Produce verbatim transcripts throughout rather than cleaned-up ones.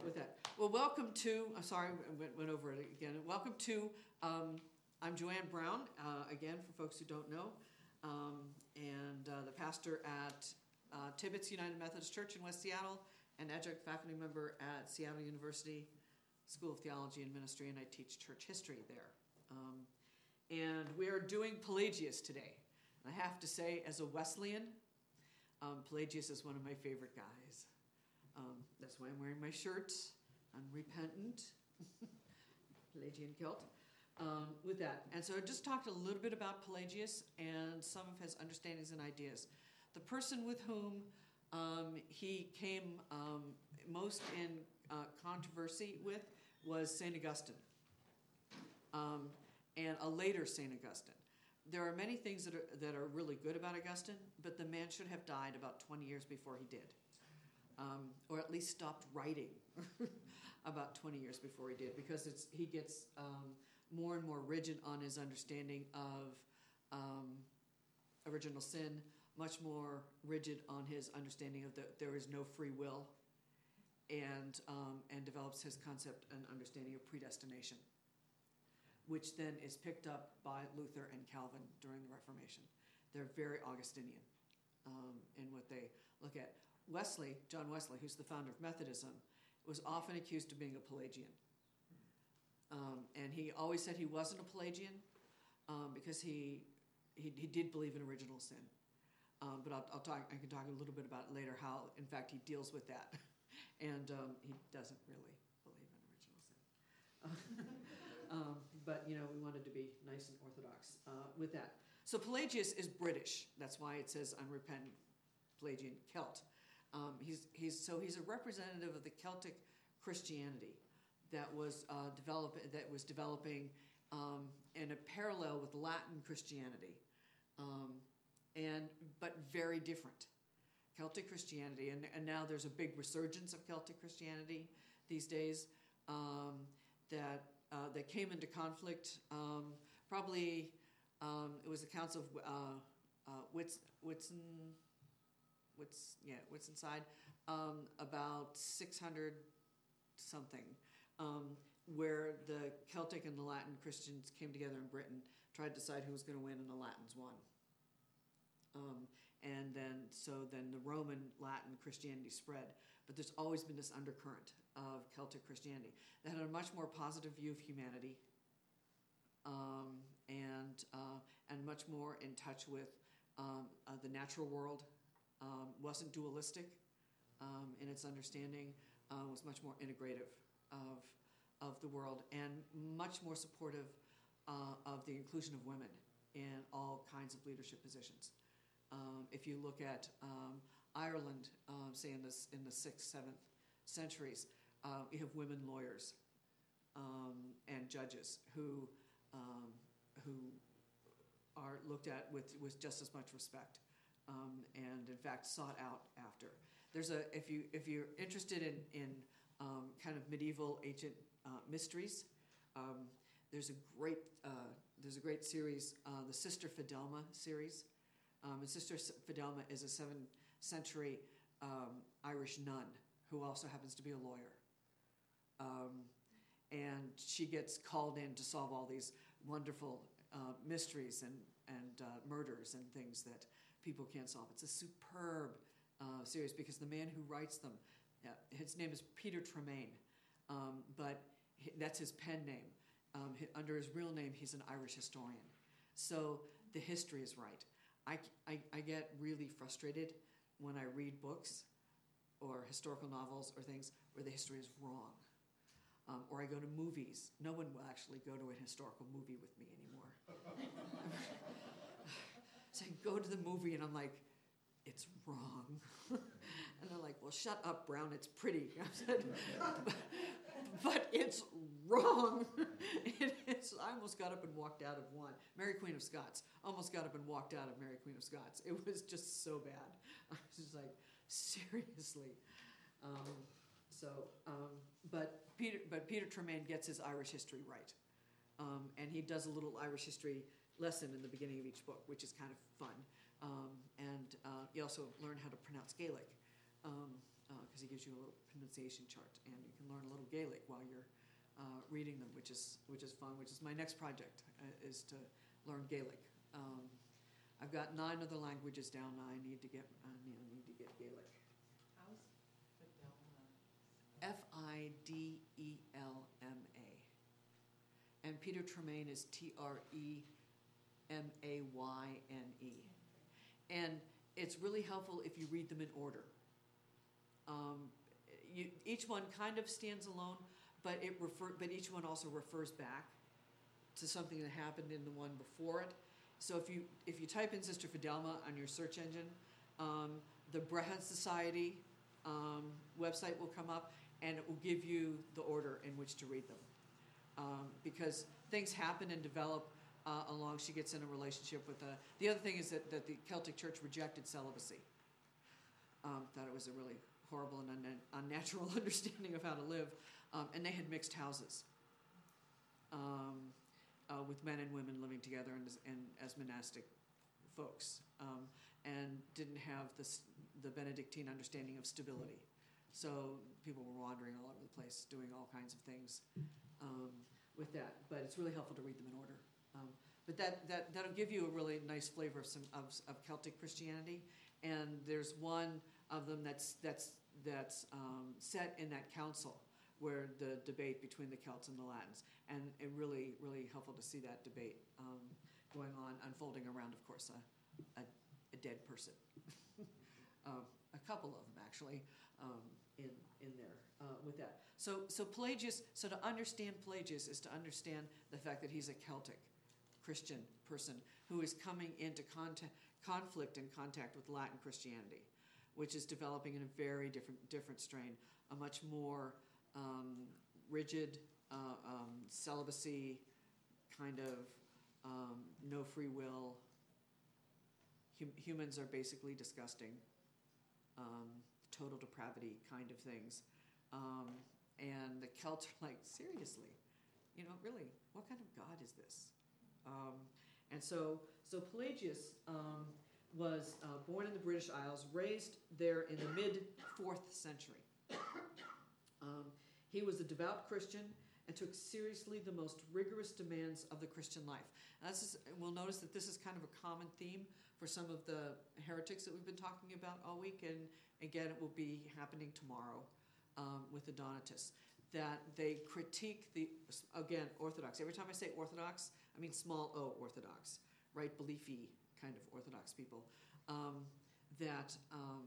with that. Well, welcome to, I'm sorry, I went, went over it again. Welcome to, um, I'm Joanne Brown, uh, again, for folks who don't know, um, and uh, the pastor at uh, Tibbetts United Methodist Church in West Seattle, and adjunct faculty member at Seattle University School of Theology and Ministry, and I teach church history there. Um, and we are doing Pelagius today. And I have to say, as a Wesleyan, um, Pelagius is one of my favorite guys. Um, that's why I'm wearing my shirt, Unrepentant, Pelagian kilt, um, with that. And so I just talked a little bit about Pelagius and some of his understandings and ideas. The person with whom um, he came um, most in uh, controversy with was Saint Augustine, um, and a later Saint Augustine. There are many things that are, that are really good about Augustine, but the man should have died about twenty years before he did. Um, or at least stopped writing about twenty years before he did, because it's, he gets um, more and more rigid on his understanding of um, original sin, much more rigid on his understanding of that there is no free will, and, um, and develops his concept and understanding of predestination, which then is picked up by Luther and Calvin during the Reformation. They're very Augustinian um, in what they look at. Wesley, John Wesley, who's the founder of Methodism, was often accused of being a Pelagian. Um, and he always said he wasn't a Pelagian um, because he, he he did believe in original sin. Um, but I'll, I'll talk. I can talk a little bit about it later how, in fact, he deals with that, and um, he doesn't really believe in original sin. um, but you know, we wanted to be nice and orthodox uh, with that. So Pelagius is British. That's why it says unrepentant Pelagian Celt. Um, he's, he's, so he's a representative of the Celtic Christianity that was, uh, develop, that was developing um, in a parallel with Latin Christianity, um, and, but very different. Celtic Christianity, and, and now there's a big resurgence of Celtic Christianity these days um, that, uh, that came into conflict. Um, probably um, it was the Council of uh, uh, Whits, Whitsun, What's yeah, what's inside? Um, about six hundred something, um, where the Celtic and the Latin Christians came together in Britain, tried to decide who was going to win, and the Latins won. Um, and then, so then the Roman Latin Christianity spread. But there's always been this undercurrent of Celtic Christianity that had a much more positive view of humanity, um, and uh, and much more in touch with um, uh, the natural world. Um, wasn't dualistic um, in its understanding, uh, was much more integrative of, of the world, and much more supportive uh, of the inclusion of women in all kinds of leadership positions. Um, if you look at um, Ireland, um, say in the, in the sixth, seventh centuries, uh, you have women lawyers um, and judges who, um, who are looked at with, with just as much respect. Um, and in fact sought out after. There's a if you if you're interested in in um, kind of medieval ancient uh, mysteries, um, there's a great uh, there's a great series, uh, the Sister Fidelma series. Um, and Sister Fidelma is a seventh century um, Irish nun who also happens to be a lawyer, um, and she gets called in to solve all these wonderful uh, mysteries and and uh, murders and things that people can't solve. It's a superb uh, series because the man who writes them, uh, his name is Peter Tremaine, um, but he, that's his pen name. Um, he, under his real name, he's an Irish historian. So the history is right. I, I, I get really frustrated when I read books or historical novels or things where the history is wrong. Um, or I go to movies. No one will actually go to a historical movie with me anymore. So I go to the movie and I'm like, it's wrong. And they're like, well, shut up, Brown, it's pretty. I said, but, but it's wrong. It is. I almost got up and walked out of one. Mary Queen of Scots. Almost got up and walked out of Mary Queen of Scots. It was just so bad. I was just like, seriously. Um, so, um, but Peter, but Peter Tremaine gets his Irish history right. Um, and he does a little Irish history lesson in the beginning of each book, which is kind of fun. Um, and uh, you also learn how to pronounce Gaelic um, because he gives you a little pronunciation chart, and you can learn a little Gaelic while you're uh, reading them, which is which is fun. Which is my next project, uh, is to learn Gaelic. Um, I've got nine other languages down. Now I need to get I need, I need to get Gaelic. How's Fidelma? F I D E L M A. And Peter Tremaine is T R E M A Y N E. And it's really helpful if you read them in order. Um, you, each one kind of stands alone, but it refer, but each one also refers back to something that happened in the one before it. So if you if you type in Sister Fidelma on your search engine, um, the Brehon Society um, website will come up, and it will give you the order in which to read them. Um, because things happen and develop uh, along. She gets in a relationship with a... The other thing is that, that the Celtic Church rejected celibacy. Um, thought it was a really horrible and un- unnatural understanding of how to live. Um, and they had mixed houses um, uh, with men and women living together and as, and as monastic folks. Um, and didn't have this, the Benedictine understanding of stability. So people were wandering all over the place, doing all kinds of things um, with that. But it's really helpful to read them in order. Um, but that, that, that'll give you a really nice flavor of some of, of Celtic Christianity. And there's one of them that's, that's, that's um, set in that council where the debate between the Celts and the Latins. And it really, really helpful to see that debate um, going on, unfolding around, of course, a, a, a dead person. um, a couple of them, actually. Um, in in there uh, with that. So so Pelagius, so to understand Pelagius is to understand the fact that he's a Celtic Christian person who is coming into contact, conflict and contact with Latin Christianity, which is developing in a very different different strain, a much more um, rigid uh, um, celibacy, kind of um, no free will. Hum- humans are basically disgusting. Um, total depravity kind of things. Um, and the Celts are like, seriously, you know, really, what kind of God is this? Um, and so so Pelagius um, was uh, born in the British Isles, raised there in the mid-fourth century. Um, he was a devout Christian and took seriously the most rigorous demands of the Christian life. And this is, we'll notice that this is kind of a common theme for some of the heretics that we've been talking about all week, and again, it will be happening tomorrow um, with the Donatists, that they critique the, again, Orthodox. Every time I say Orthodox, I mean small o Orthodox, right? Beliefy kind of Orthodox people. Um, that um,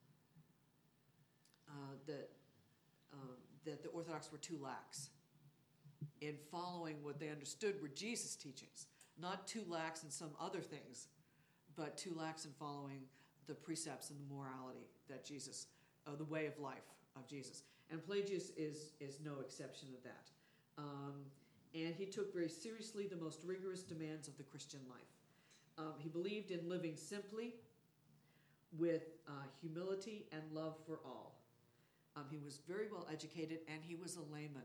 uh, that um, that the Orthodox were too lax in following what they understood were Jesus' teachings, not too lax in some other things, but too lax in following the precepts and the morality that Jesus, uh, the way of life of Jesus. And Pelagius is, is no exception of that. Um, and he took very seriously the most rigorous demands of the Christian life. Um, he believed in living simply with uh, humility and love for all. Um, he was very well educated, and he was a layman,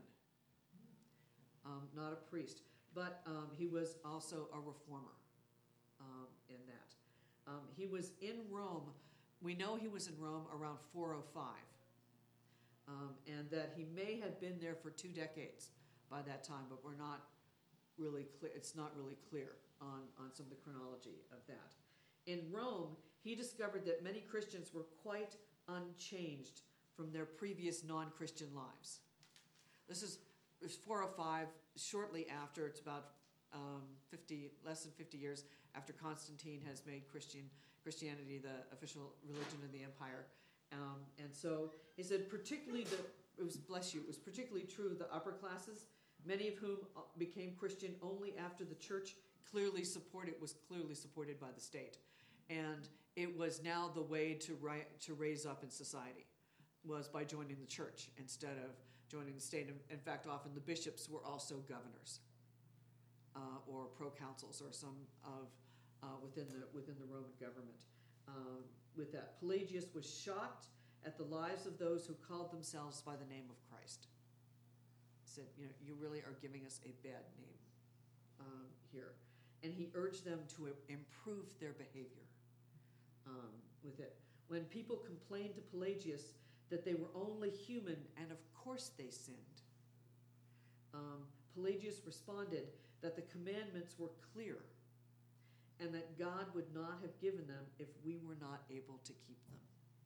um, not a priest. But um, he was also a reformer um, in that. Um, he was in Rome. We know he was in Rome around four oh five, um, and that he may have been there for two decades by that time, but we're not really clear. It's not really clear on, on some of the chronology of that. In Rome, he discovered that many Christians were quite unchanged from their previous non-Christian lives. This is it was four oh five, shortly after. It's about um, fifty, less than fifty years after Constantine has made Christian Christianity the official religion of the empire. Um, and so he said, particularly the, it was, bless you, it was particularly true of the upper classes, many of whom became Christian only after the church clearly supported, was clearly supported by the state. And it was now the way to, ri- to raise up in society, was by joining the church instead of joining the state. In fact, often the bishops were also governors uh, or proconsuls or some of uh, within the within the Roman government. Um, with that, Pelagius was shocked at the lives of those who called themselves by the name of Christ. He said, "You know, you really are giving us a bad name um, here," and he urged them to improve their behavior um, with it. When people complained to Pelagius that they were only human, and of course they sinned. Um, Pelagius responded that the commandments were clear and that God would not have given them if we were not able to keep them.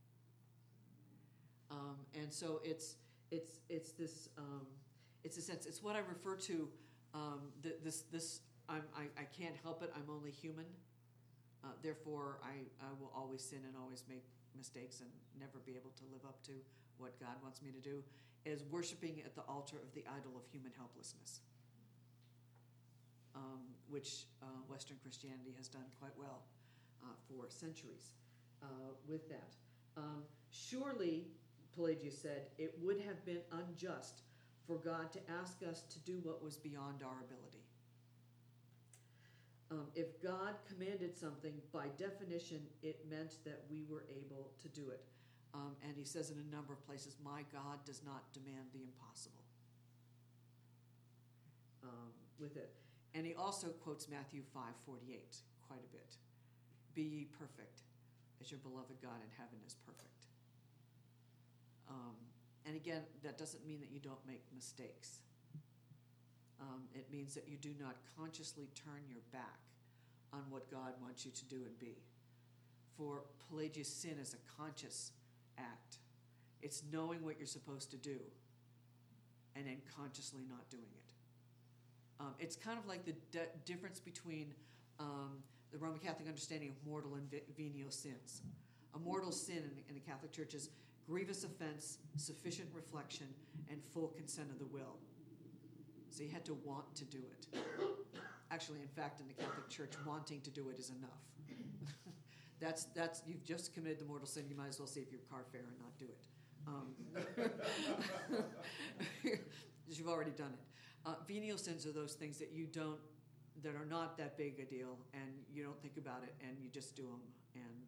Um, and so it's it's it's this um, it's a sense. It's what I refer to. Um, th- this this I'm, I I can't help it. I'm only human. Uh, therefore, I, I will always sin and always make mistakes and never be able to live up to what God wants me to do. Is worshiping at the altar of the idol of human helplessness, um, which uh, Western Christianity has done quite well uh, for centuries uh, with that. Um, surely, Pelagius said, it would have been unjust for God to ask us to do what was beyond our ability. Um, if God commanded something, by definition, it meant that we were able to do it. Um, and he says in a number of places, my God does not demand the impossible um, with it. And he also quotes Matthew five forty-eight quite a bit. Be ye perfect, as your beloved God in heaven is perfect. Um, and again, that doesn't mean that you don't make mistakes. Um, it means that you do not consciously turn your back on what God wants you to do and be. For Pelagius, sin is a conscious act. It's knowing what you're supposed to do and then consciously not doing it. Um, it's kind of like the de- difference between um, the Roman Catholic understanding of mortal and ve- venial sins. A mortal sin in, in the Catholic Church is grievous offense, sufficient reflection, and full consent of the will. So you had to want to do it. Actually, in fact, in the Catholic Church, wanting to do it is enough. that's that's you've just committed the mortal sin. You might as well save your car fare and not do it. Um, you've already done it. Uh, venial sins are those things that you don't, that are not that big a deal, and you don't think about it, and you just do them, and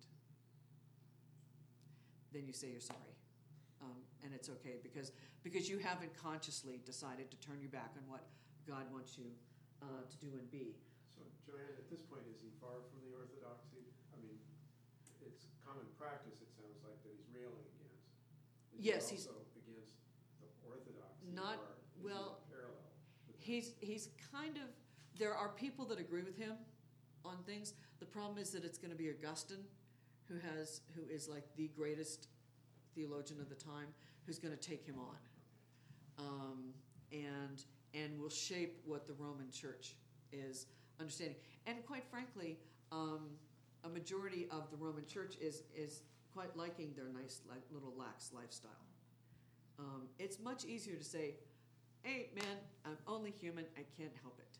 then you say you're sorry. Um, and it's okay because because you haven't consciously decided to turn your back on what God wants you uh, to do and be. So, Joanne, at this point, is he far from the orthodoxy? I mean, it's common practice, it sounds like, that he's railing against. Is Yes, he he's also against the orthodoxy, not or is well. he parallel with He's he's kind of. There are people that agree with him on things. The problem is that it's going to be Augustine, who has who is like the greatest theologian of the time, who's going to take him on, um, and and will shape what the Roman Church is understanding. And quite frankly, um, a majority of the Roman Church is is quite liking their nice like, little lax lifestyle. Um, it's much easier to say, "Hey, man, I'm only human. I can't help it."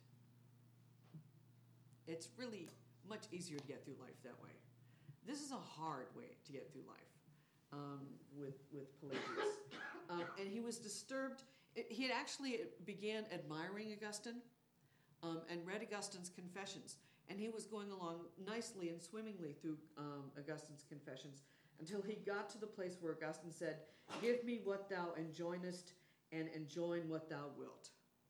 It's really much easier to get through life that way. This is a hard way to get through life. Um, with with Pelagius, um, and he was disturbed. He had actually began admiring Augustine, um, and read Augustine's Confessions, and he was going along nicely and swimmingly through um, Augustine's Confessions until he got to the place where Augustine said, "Give me what thou enjoinest, and enjoin what thou wilt,"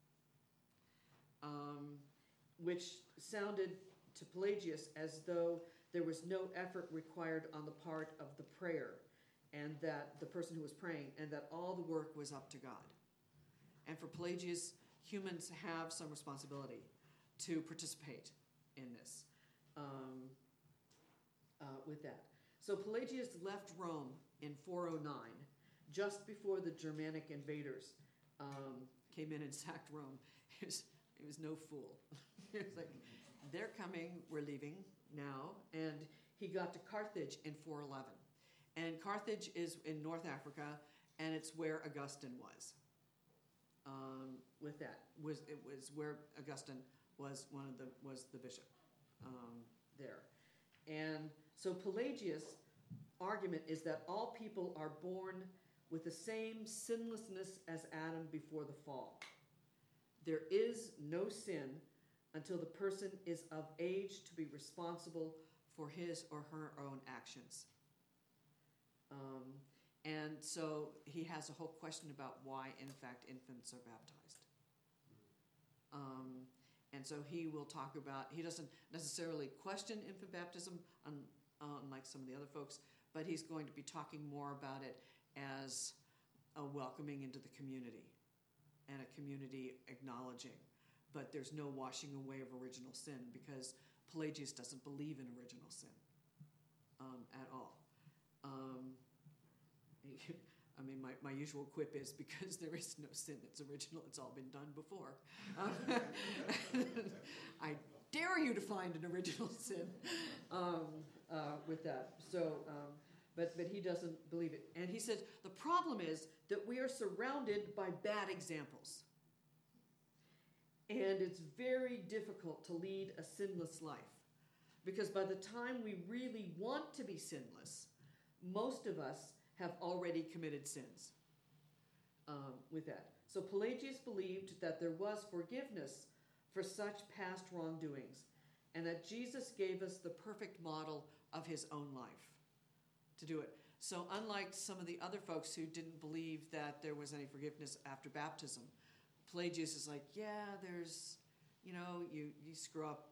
um, which sounded to Pelagius as though there was no effort required on the part of the prayer, and that the person who was praying, and that all the work was up to God. And for Pelagius, humans have some responsibility to participate in this um, uh, with that. So Pelagius left Rome in four oh nine, just before the Germanic invaders um, came in and sacked Rome. He was, he was no fool. He was like, they're coming, we're leaving now. And he got to Carthage in four eleven. And Carthage is in North Africa, and it's where Augustine was. Um, with that, was it was where Augustine was one of the was the bishop um, there, and so Pelagius' argument is that all people are born with the same sinlessness as Adam before the fall. There is no sin until the person is of age to be responsible for his or her own actions. Um, and so he has a whole question about why, in fact, infants are baptized. Um, and so he will talk about, he doesn't necessarily question infant baptism, un, unlike some of the other folks, but he's going to be talking more about it as a welcoming into the community and a community acknowledging. But there's no washing away of original sin because Pelagius doesn't believe in original sin um, at all. Um, I mean, my, my usual quip is because there is no sin that's original, it's all been done before. Um, I dare you to find an original sin um, uh, with that. So, um, but, but he doesn't believe it. And he says, the problem is that we are surrounded by bad examples. And it's very difficult to lead a sinless life. Because by the time we really want to be sinless, most of us have already committed sins um, with that. So Pelagius believed that there was forgiveness for such past wrongdoings, and that Jesus gave us the perfect model of his own life to do it. So unlike some of the other folks who didn't believe that there was any forgiveness after baptism, Pelagius is like, yeah, there's, you know, you, you screw up,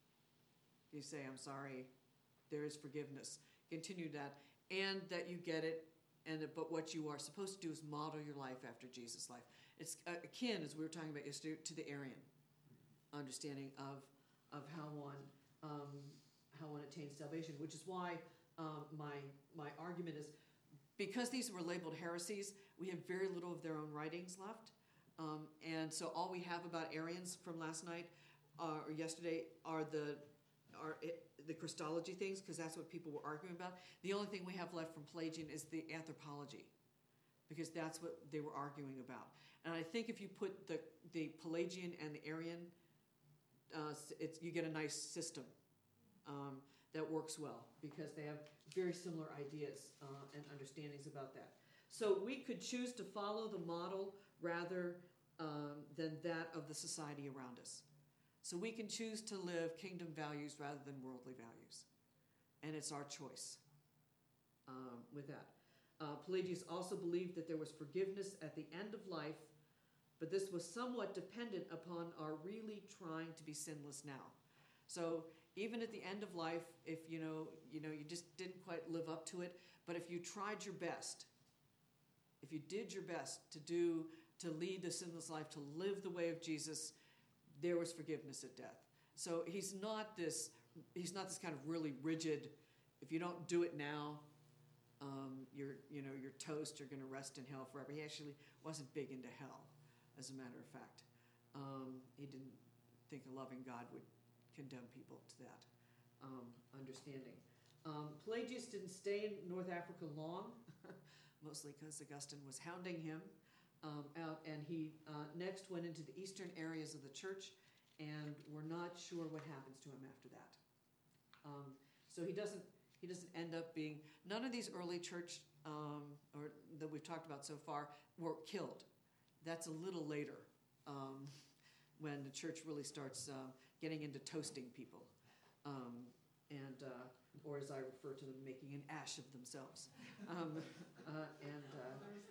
you say, I'm sorry, there is forgiveness. Continue that. And that you get it, and that, but what you are supposed to do is model your life after Jesus' life. It's uh, akin, as we were talking about yesterday, to the Arian understanding of of how one um, how one attains salvation. Which is why um, my my argument is, because these were labeled heresies, we have very little of their own writings left, um, and so all we have about Arians from last night uh, or yesterday are the are it, the Christology things, because that's what people were arguing about. The only thing we have left from Pelagian is the anthropology, because that's what they were arguing about. And I think if you put the, the Pelagian and the Arian, uh, it's, you get a nice system um, that works well, because they have very similar ideas uh, and understandings about that. So we could choose to follow the model rather um, than that of the society around us. So we can choose to live kingdom values rather than worldly values. And it's our choice um, with that. Uh, Pelagius also believed that there was forgiveness at the end of life, but this was somewhat dependent upon our really trying to be sinless now. So even at the end of life, if you know, you know, you just didn't quite live up to it, but if you tried your best, if you did your best to do, to lead the sinless life, to live the way of Jesus, there was forgiveness at death. So he's not this, he's not this kind of really rigid, if you don't do it now, um, you're, you know, you're toast, you're going to rest in hell forever. He actually wasn't big into hell, as a matter of fact. Um, he didn't think a loving God would condemn people to that um, understanding. Um, Pelagius didn't stay in North Africa long, mostly because Augustine was hounding him. Um, out, and he uh, next went into the eastern areas of the church, and we're not sure what happens to him after that. Um, so he doesn't he doesn't end up being, none of these early church um, or that we've talked about so far were killed. That's a little later um, when the church really starts uh, getting into toasting people, um, and uh, or as I refer to them, making an ash of themselves. Um, uh, and uh,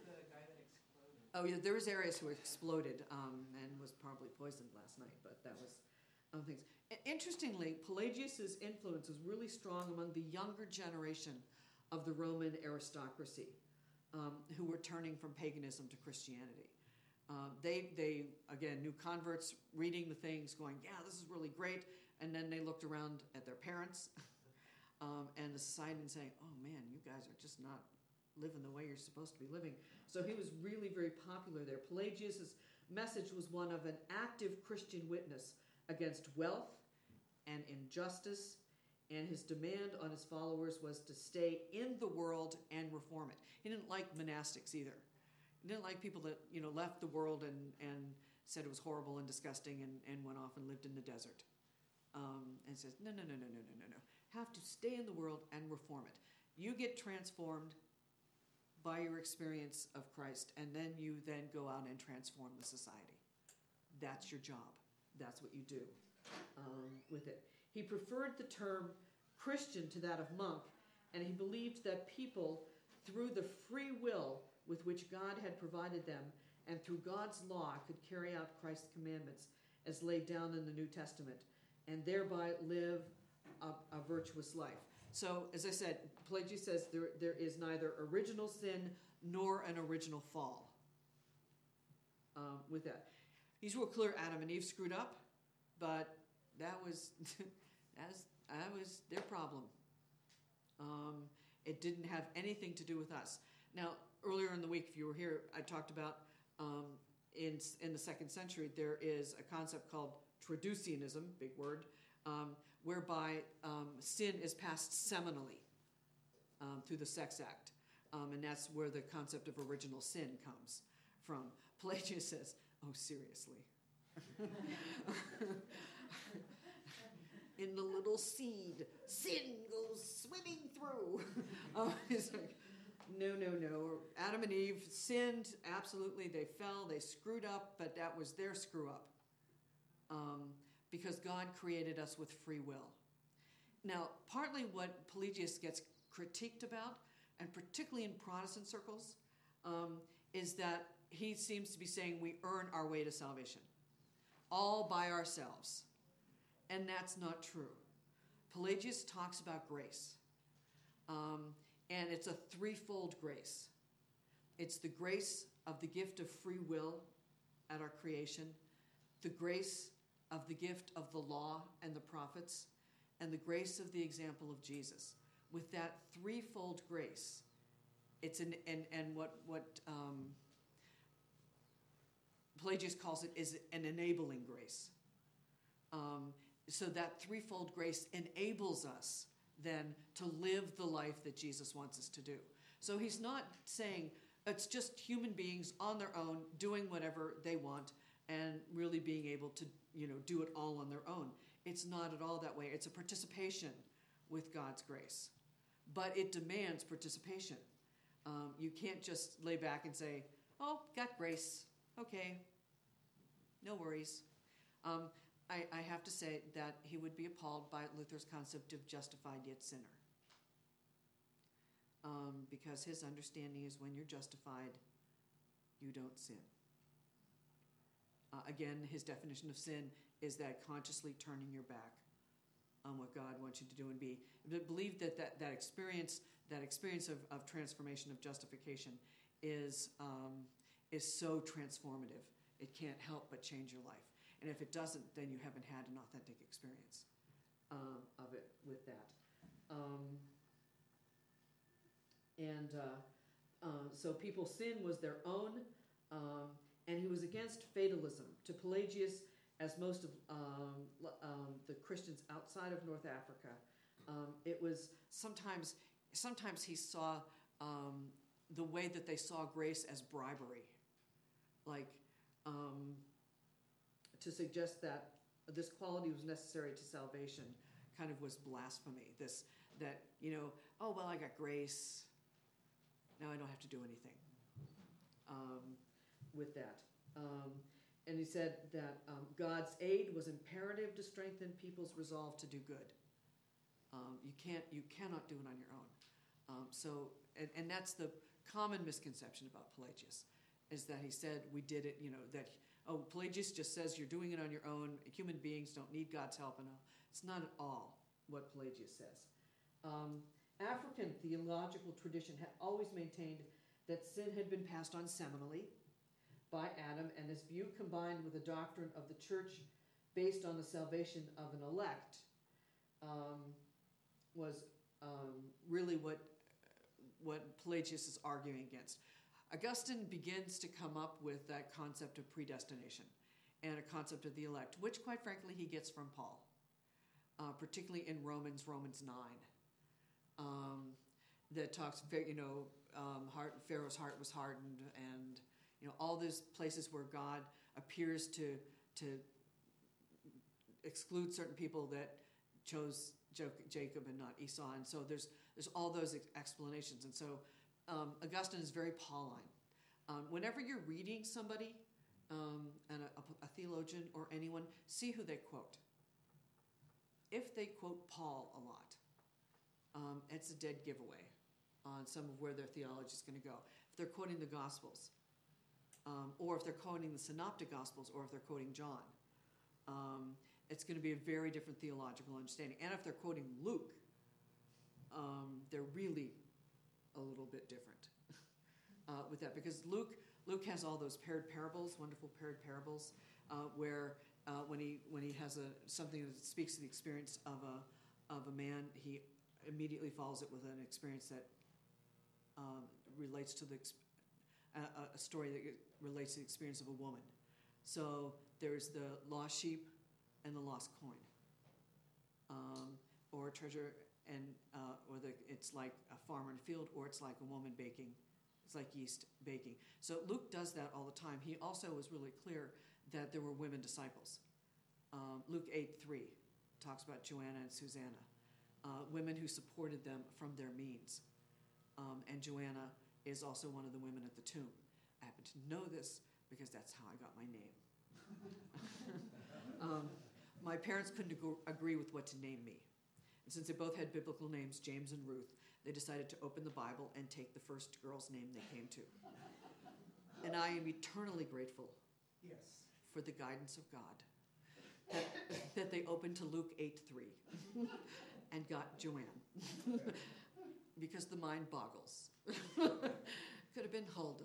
Oh, yeah, there was Arius who exploded um, and was probably poisoned last night, but that was um, things. Interestingly, Pelagius' influence was really strong among the younger generation of the Roman aristocracy um, who were turning from paganism to Christianity. Um, they, they, again, new converts reading the things, going, yeah, this is really great, and then they looked around at their parents um, and the society and saying, oh, man, you guys are just not living the way you're supposed to be living. So he was really very popular there. Pelagius' message was one of an active Christian witness against wealth and injustice, and his demand on his followers was to stay in the world and reform it. He didn't like monastics either. He didn't like people that, you know, left the world and, and said it was horrible and disgusting and, and went off and lived in the desert. Um, and says, no, no, no, no, no, no, no, no. Have to stay in the world and reform it. You get transformed by your experience of Christ, and then you then go out and transform the society. That's your job. That's what you do um, with it. He preferred the term Christian to that of monk, and he believed that people, through the free will with which God had provided them, and through God's law, could carry out Christ's commandments as laid down in the New Testament, and thereby live a, a virtuous life. So, as I said, Pelagius says there, there is neither original sin nor an original fall um, with that. He's real clear Adam and Eve screwed up, but that was, that was, that was their problem. Um, it didn't have anything to do with us. Now, earlier in the week, if you were here, I talked about um, in, in the second century, there is a concept called traducianism, big word, um, whereby um, sin is passed seminally um, through the sex act. Um, and that's where the concept of original sin comes from. Pelagius says, oh, seriously. In the little seed, sin goes swimming through. Oh, it's like, no, no, no. Adam and Eve sinned, absolutely. They fell, they screwed up, but that was their screw up. Um, because God created us with free will. Now, partly what Pelagius gets critiqued about, and particularly in Protestant circles, um, is that he seems to be saying we earn our way to salvation, all by ourselves. And that's not true. Pelagius talks about grace. Um, and it's a threefold grace. It's the grace of the gift of free will at our creation, the grace of the gift of the law and the prophets, and the grace of the example of Jesus. With that threefold grace, it's an and and what what um, Pelagius calls it is an enabling grace. Um, so that threefold grace enables us then to live the life that Jesus wants us to do. So he's not saying it's just human beings on their own doing whatever they want and really being able to, you know, do it all on their own. It's not at all that way. It's a participation with God's grace. But it demands participation. Um, you can't just lay back and say, oh, got grace. Okay, no worries. Um, I, I have to say that he would be appalled by Luther's concept of justified yet sinner. Um, because his understanding is when you're justified, you don't sin. Uh, again, his definition of sin is that consciously turning your back on what God wants you to do and be. But believe that that, that experience, that experience of, of transformation, of justification, is um, is so transformative. It can't help but change your life. And if it doesn't, then you haven't had an authentic experience um, of it with that. Um, and uh, uh, so people's sin was their own, um, and he was against fatalism. To Pelagius, as most of um, um, the Christians outside of North Africa, um, it was sometimes, sometimes he saw um, the way that they saw grace as bribery. Like, um, to suggest that this quality was necessary to salvation kind of was blasphemy. This, that, you know, oh, well, I got grace. Now I don't have to do anything um, with that. Um, and he said that um, God's aid was imperative to strengthen people's resolve to do good. Um, you can't, you cannot do it on your own. Um, so, and, and that's the common misconception about Pelagius, is that he said we did it, you know, that, oh, Pelagius just says you're doing it on your own. Human beings don't need God's help. And all. It's not at all what Pelagius says. Um, African theological tradition had always maintained that sin had been passed on seminally by Adam, and this view combined with the doctrine of the church based on the salvation of an elect um, was um, really what, what Pelagius is arguing against. Augustine begins to come up with that concept of predestination and a concept of the elect, which, quite frankly, he gets from Paul, uh, particularly in Romans, Romans nine, um, that talks, you know, um, heart, Pharaoh's heart was hardened, and you know all those places where God appears to to exclude certain people that chose Jacob and not Esau, and so there's there's all those ex- explanations, and so. Um, Augustine is very Pauline. Um, whenever you're reading somebody, um, and a, a, a theologian or anyone, see who they quote. If they quote Paul a lot, um, it's a dead giveaway on some of where their theology is going to go. If they're quoting the Gospels, um, or if they're quoting the Synoptic Gospels, or if they're quoting John, um, it's going to be a very different theological understanding. And if they're quoting Luke, um, they're really a little bit different uh, with that, because Luke Luke has all those paired parables, wonderful paired parables, uh, where uh, when he when he has a something that speaks to the experience of a of a man, he immediately follows it with an experience that um, relates to the ex- a, a story that relates to the experience of a woman. So there's the lost sheep and the lost coin, um, or treasure and uh, or the it's like a farmer in a field, or it's like a woman baking. It's like yeast baking. So Luke does that all the time. He also was really clear that there were women disciples. Um, Luke eight three talks about Joanna and Susanna, uh, women who supported them from their means. Um, and Joanna is also one of the women at the tomb. I happen to know this because that's how I got my name. um, my parents couldn't ag- agree with what to name me. And since they both had biblical names, James and Ruth, they decided to open the Bible and take the first girl's name they came to. And I am eternally grateful Yes. for the guidance of God that, that they opened to Luke eight three and got Joanne. Because the mind boggles. Could have been Huldah.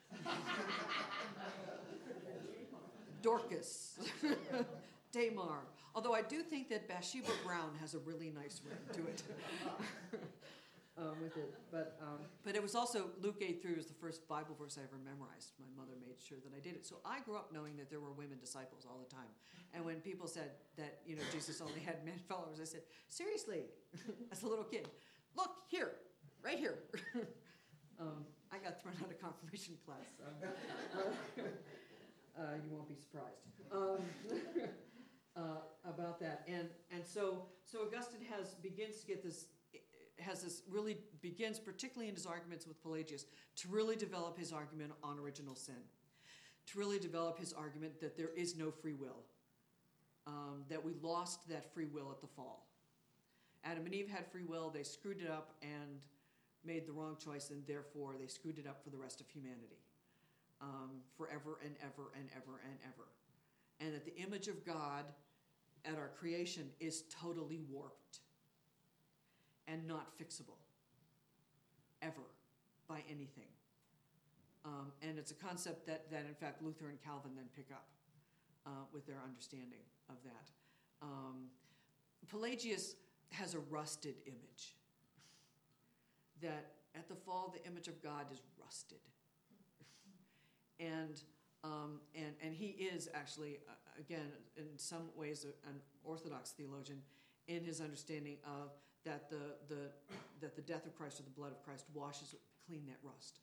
Dorcas. Tamar. Although I do think that Bathsheba Brown has a really nice ring to it. um, with it. But, um, but it was also, Luke eight three was the first Bible verse I ever memorized. My mother made sure that I did it. So I grew up knowing that there were women disciples all the time. And when people said that, you know, Jesus only had men followers, I said, seriously, as a little kid, look, here, right here. um, I got thrown out of confirmation class. Um, uh, you won't be surprised um, uh, about that. And and so so Augustine has begins to get this, has this really begins, particularly in his arguments with Pelagius, to really develop his argument on original sin, to really develop his argument that there is no free will, um, that we lost that free will at the fall. Adam and Eve had free will, they screwed it up and made the wrong choice, and therefore they screwed it up for the rest of humanity, um, forever and ever and ever and ever. And that the image of God at our creation is totally warped and not fixable, ever, by anything. Um, and it's a concept that, that, in fact, Luther and Calvin then pick up uh, with their understanding of that. Um, Pelagius has a rusted image. That at the fall, the image of God is rusted. and, um, and, and he is actually, uh, again, in some ways, a, an Orthodox theologian in his understanding of that the, the, that the death of Christ or the blood of Christ washes clean that rust.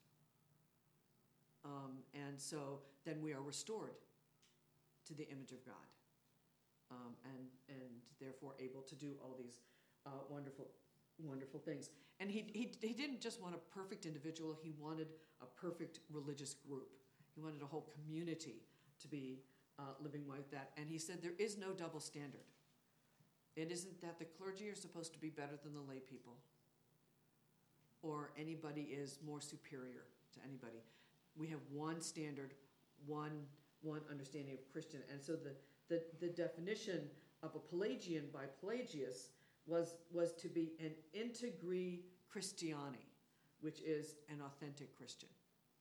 Um, and so then we are restored to the image of God, um, and, and therefore able to do all these uh, wonderful wonderful things. And he, he he didn't just want a perfect individual, he wanted a perfect religious group. He wanted a whole community to be uh, living like that. And he said there is no double standard. It isn't that the clergy are supposed to be better than the lay people, or anybody is more superior to anybody. We have one standard, one one understanding of Christian. And so the, the, the definition of a Pelagian by Pelagius was, was to be an integri Christiani, which is an authentic Christian.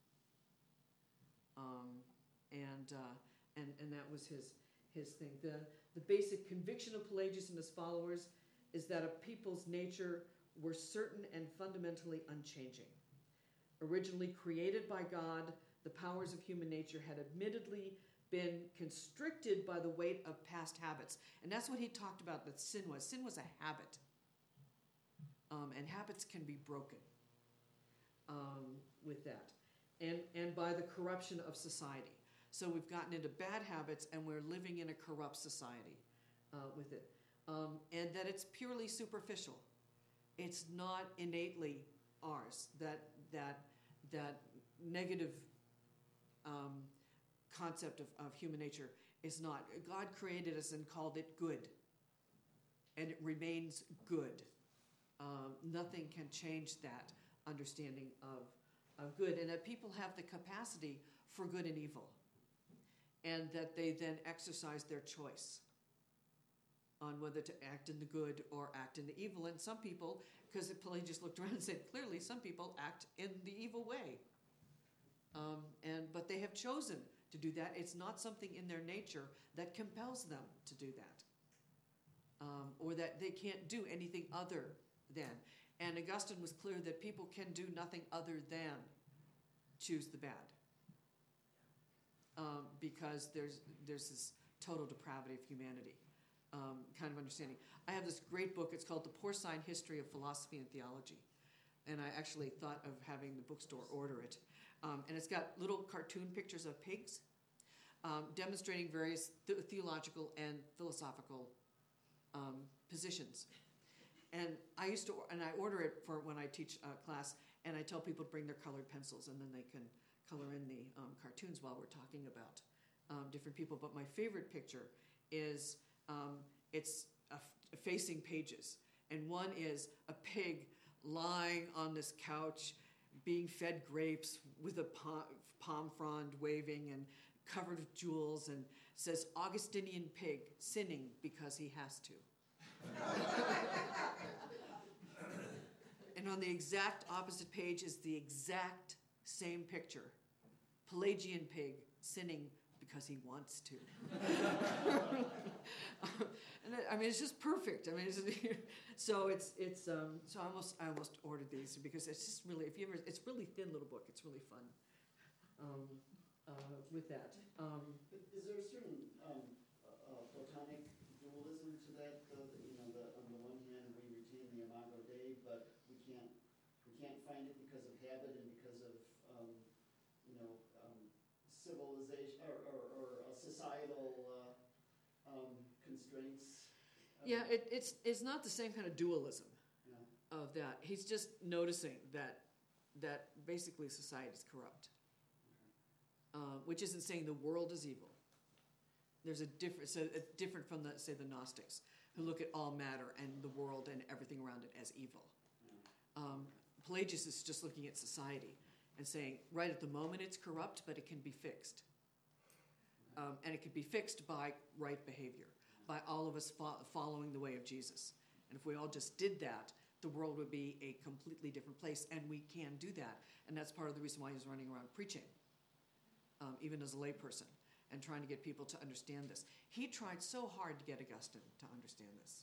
Um, and, uh, and and that was his his thing. The, the basic conviction of Pelagius and his followers is that a people's nature were certain and fundamentally unchanging. Originally created by God, the powers of human nature had admittedly been constricted by the weight of past habits. And that's what he talked about that sin was. Sin was a habit. Um, and habits can be broken um, with that. And, and by the corruption of society. So we've gotten into bad habits and we're living in a corrupt society uh, with it. Um, and that it's purely superficial. It's not innately ours. That, that, that negative um, concept of, of human nature is not. God created us and called it good. And it remains good. Um, nothing can change that understanding of, of good. And that people have the capacity for good and evil. And that they then exercise their choice. on whether to act in the good or act in the evil. And some people, because Pelagius looked around and said, clearly some people act in the evil way. Um, and but they have chosen to do that. It's not something in their nature that compels them to do that. Um, or that they can't do anything other than. And Augustine was clear that people can do nothing other than choose the bad. Um, because there's there's this total depravity of humanity um, kind of understanding. I have this great book. It's called The Porcine History of Philosophy and Theology. And I actually thought of having the bookstore order it. Um, and it's got little cartoon pictures of pigs um, demonstrating various th- theological and philosophical um, positions. And I used to, and I order it for when I teach a class, and I tell people to bring their colored pencils, and then they can color in the um, cartoons while we're talking about um, different people. But my favorite picture is, um, it's a f- facing pages. And one is a pig lying on this couch, being fed grapes with a palm, palm frond waving and covered with jewels, and says, Augustinian pig, sinning because he has to. And on the exact opposite page is the exact same picture. Pelagian pig sinning because he wants to. And it, I mean, it's just perfect. I mean, it's, so it's it's um, so I almost I almost ordered these because it's just really, if you ever, it's really thin little book. It's really fun. Um, uh, with that, um, But is there a certain um, uh, Platonic dualism to that? Uh, that, you know, the, on the one hand, we retain the Imago Dei, but we can't we can't find it because of habit and because of um, you know um, civilization or, or, or uh, societal uh, um, constraints. Um, yeah, it, it's it's not the same kind of dualism yeah. of that. He's just noticing that that basically society is corrupt, uh, which isn't saying the world is evil. There's a difference, so it's different from the say the Gnostics, who look at all matter and the world and everything around it as evil. Yeah. Um, Pelagius is just looking at society and saying, right at the moment it's corrupt, but it can be fixed. Um, and it can be fixed by right behavior, by all of us fo- following the way of Jesus. And if we all just did that, the world would be a completely different place, and we can do that. And that's part of the reason why he's running around preaching, um, even as a layperson, and trying to get people to understand this. He tried so hard to get Augustine to understand this.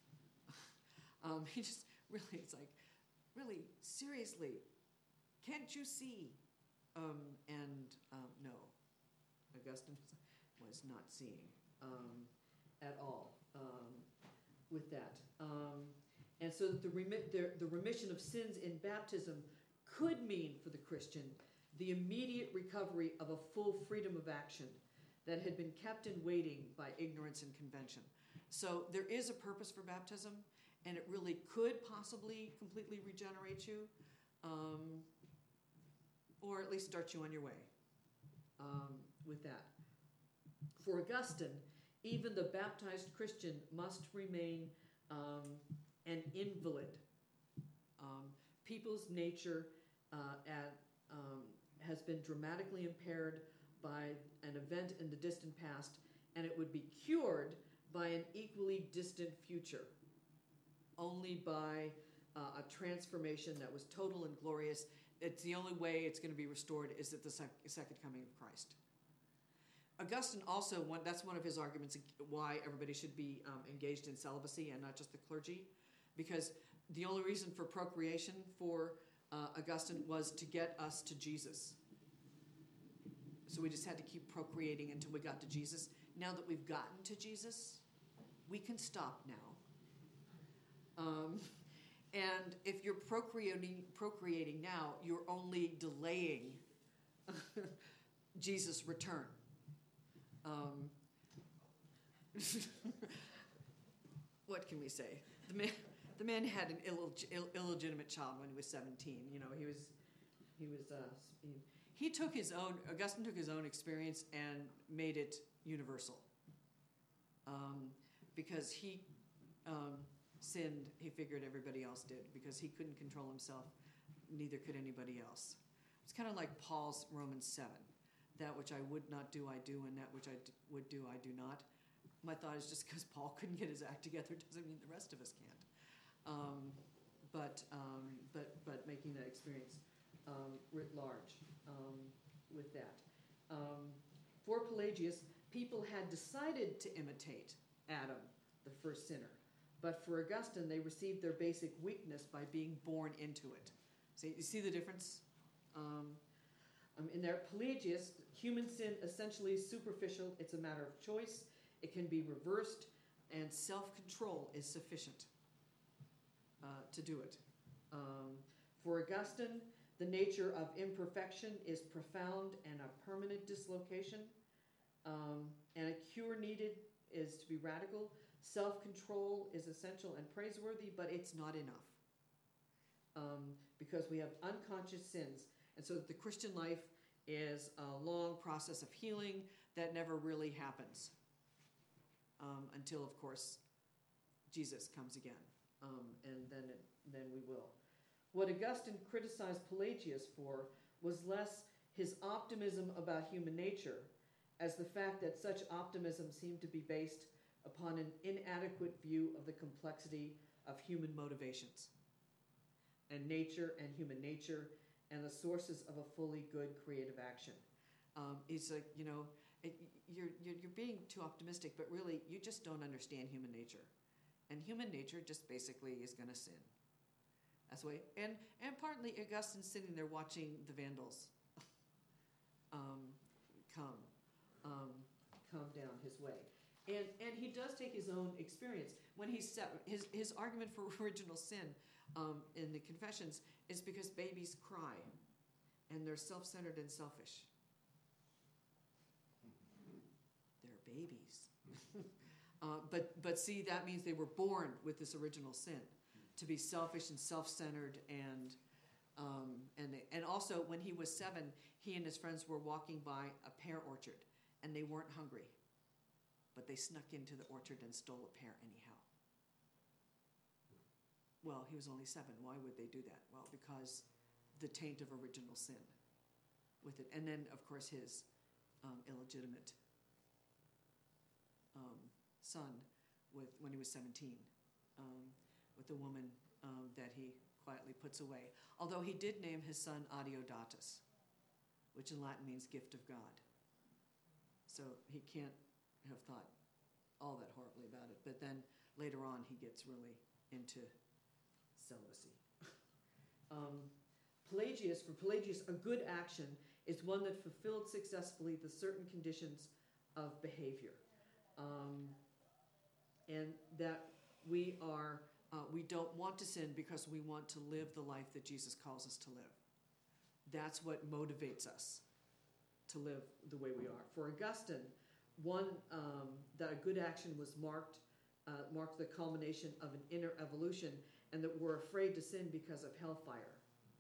um, he just really, it's like, really, seriously, can't you see? Um, and um, no, Augustine was not seeing um, at all um, with that. Um, and so the, remi- the, the remission of sins in baptism could mean for the Christian the immediate recovery of a full freedom of action that had been kept in waiting by ignorance and convention. So there is a purpose for baptism, and it really could possibly completely regenerate you, um, or at least start you on your way um, with that. For Augustine, even the baptized Christian must remain um, an invalid. Um, people's nature uh, at, um, has been dramatically impaired by an event in the distant past, and it would be cured by an equally distant future, only by uh, a transformation that was total and glorious. It's the only way it's going to be restored is at the sec- second coming of Christ. Augustine also, one, that's one of his arguments why everybody should be um, engaged in celibacy and not just the clergy, because the only reason for procreation for uh, Augustine was to get us to Jesus. So we just had to keep procreating until we got to Jesus. Now that we've gotten to Jesus, we can stop now. Um, and if you're procreating, procreating now, you're only delaying Jesus' return. Um, what can we say? The man, the man had an Ill, Ill, illegitimate child when he was seventeen. You know, he was, he was. Uh, he, he took his own. Augustine took his own experience and made it universal. Um, because he um, sinned, he figured everybody else did. Because he couldn't control himself, neither could anybody else. It's kind of like Paul's Romans seven. That which I would not do, I do, and that which I d- would do, I do not. my thought is just because Paul couldn't get his act together doesn't mean the rest of us can't. Um, but, um, but, but making that experience um, writ large um, with that. Um, for Pelagius, people had decided to imitate Adam, the first sinner. But for Augustine, they received their basic weakness by being born into it. So you see the difference? Um, um, in there, Pelagius, human sin essentially is superficial. It's a matter of choice. It can be reversed, and self-control is sufficient uh, to do it. Um, for Augustine, the nature of imperfection is profound and a permanent dislocation, um, and a cure needed is to be radical. Self-control is essential and praiseworthy, but it's not enough um, because we have unconscious sins. And so the Christian life is a long process of healing that never really happens um, until, of course, Jesus comes again, um, and then, it, then we will. What Augustine criticized Pelagius for was less his optimism about human nature as the fact that such optimism seemed to be based upon an inadequate view of the complexity of human motivations and nature and human nature and the sources of a fully good creative action. Um, it's like, you know, it, you're, you're, you're being too optimistic, but really you just don't understand human nature. And human nature just basically is going to sin. That's the way. And, and partly Augustine's sitting there watching the Vandals um, come, um, come down his way. And, and he does take his own experience. When he set, his, his argument for original sin um, in the Confessions is because babies cry and they're self-centered and selfish. They're babies. uh, but, but see, that means they were born with this original sin, to be selfish and self-centered. And, um, and, they, and also, when he was seven, he and his friends were walking by a pear orchard, and they weren't hungry. But they snuck into the orchard and stole a pear anyhow. Well, he was only seven. Why would they do that? Well, because the taint of original sin with it. And then, of course, his um, illegitimate um, son with when he was seventeen um, with a woman um, that he quietly puts away. Although he did name his son Adeodatus, which in Latin means gift of God. So he can't have thought all that horribly about it. But then later on, he gets really into celibacy. um, Pelagius, for Pelagius, a good action is one that fulfilled successfully the certain conditions of behavior. Um, and that we are, uh, we don't want to sin because we want to live the life that Jesus calls us to live. That's what motivates us to live the way we are. For Augustine, one, um, that a good action was marked, uh, marked the culmination of an inner evolution, and that we're afraid to sin because of hellfire.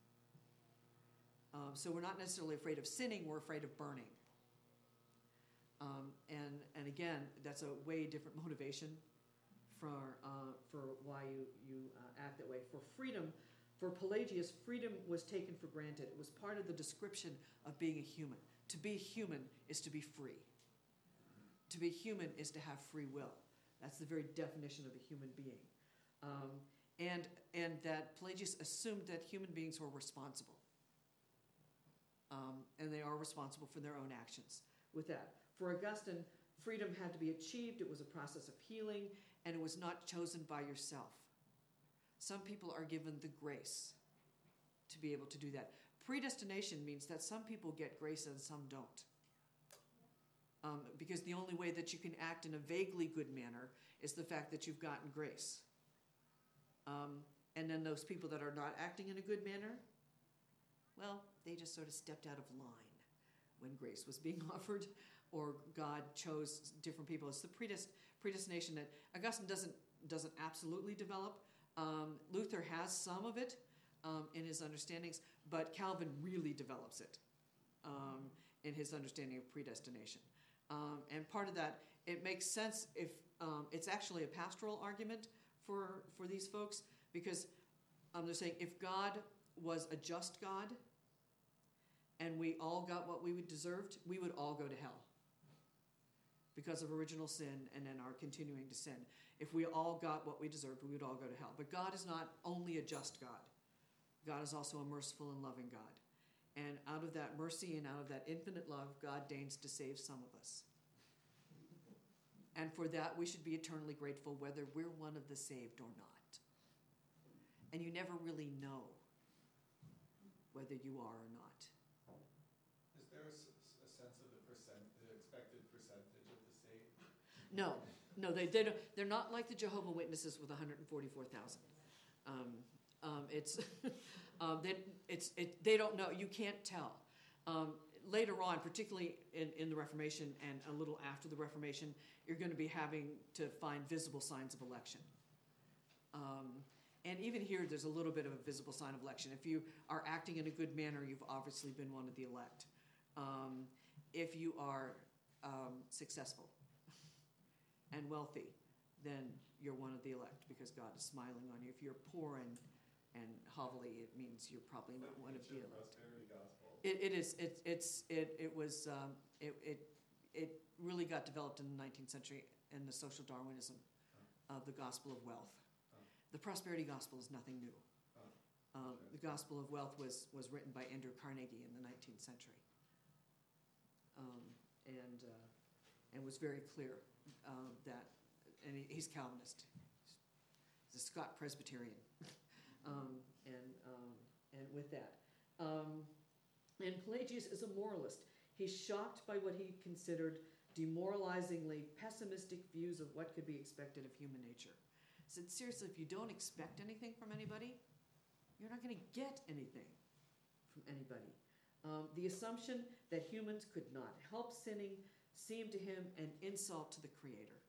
Um, so we're not necessarily afraid of sinning, we're afraid of burning. Um, and, and again, that's a way different motivation for, uh, for why you, you uh, act that way. For freedom, for Pelagius, freedom was taken for granted. It was part of the description of being a human. To be human is to be free. To be human is to have free will. That's the very definition of a human being. Um, and, and that Pelagius assumed that human beings were responsible. Um, and they are responsible for their own actions with that. For Augustine, freedom had to be achieved. It was a process of healing, and it was not chosen by yourself. Some people are given the grace to be able to do that. Predestination means that some people get grace and some don't. Um, because the only way that you can act in a vaguely good manner is the fact that you've gotten grace. Um, and then those people that are not acting in a good manner, well, they just sort of stepped out of line when grace was being offered, or God chose different people. It's the predest- predestination that Augustine doesn't, doesn't absolutely develop. Um, Luther has some of it um, in his understandings, but Calvin really develops it um, in his understanding of predestination. Um, and part of that, it makes sense if um, it's actually a pastoral argument for, for these folks, because um, they're saying if God was a just God and we all got what we would deserved, we would all go to hell. because of original sin and then our continuing to sin. If we all got what we deserved, we would all go to hell. But God is not only a just God. God is also a merciful and loving God. And out of that mercy and out of that infinite love, God deigns to save some of us. And for that, we should be eternally grateful whether we're one of the saved or not. And you never really know whether you are or not. Is there a, s- a sense of the percent, the expected percentage of the saved? No, no, they, they don't, they're not like the Jehovah's Witnesses with one hundred forty-four thousand. Um, um, it's, um, they, it's, it, they don't know. You can't tell. Um, later on, particularly in, in the Reformation and a little after the Reformation, you're going to be having to find visible signs of election. Um, and even here, there's a little bit of a visible sign of election. If you are acting in a good manner, you've obviously been one of the elect. Um, if you are um, successful and wealthy, then you're one of the elect because God is smiling on you. If you're poor and, and hovelly, it means you're probably not one of the elect. Prosperity gospel. It, it is. It, it's. It. It was. Um, it, it. It really got developed in the nineteenth century in the social Darwinism of the gospel of wealth. Oh. The prosperity gospel is nothing new. Oh. Um, Okay. the gospel of wealth was was written by Andrew Carnegie in the nineteenth century, um, and uh, and was very clear um, that. And he, he's Calvinist. He's a Scott Presbyterian, um, and um, and with that. Um, And Pelagius is a moralist. He's shocked by what he considered demoralizingly pessimistic views of what could be expected of human nature. He said, seriously, if you don't expect anything from anybody, you're not going to get anything from anybody. Um, the assumption that humans could not help sinning seemed to him an insult to the Creator.